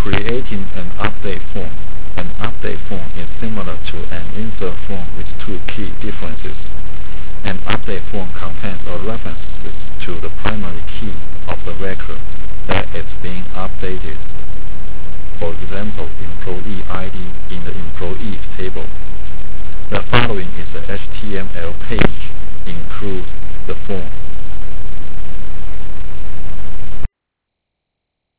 Creating an update form. An update form is similar to an insert form with two key differences. An update form contains a reference to the primary key of the record that is being updated. For example, employee ID in the employees table. The following is the HTML page includes the form